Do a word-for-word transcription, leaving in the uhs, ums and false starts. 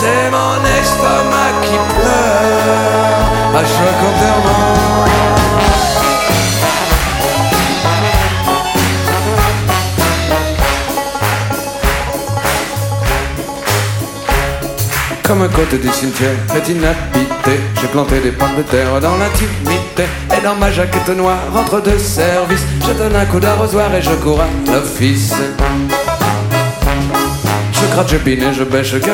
c'est mon estomac qui pleure à chaque enterrement. Comme un côté du cimetière est inhabité, j'ai planté des pommes de terre dans l'intimité. Et dans ma jaquette noire, entre deux services, je donne un coup d'arrosoir et je cours à l'office. Je gratte, je bine et je bêche.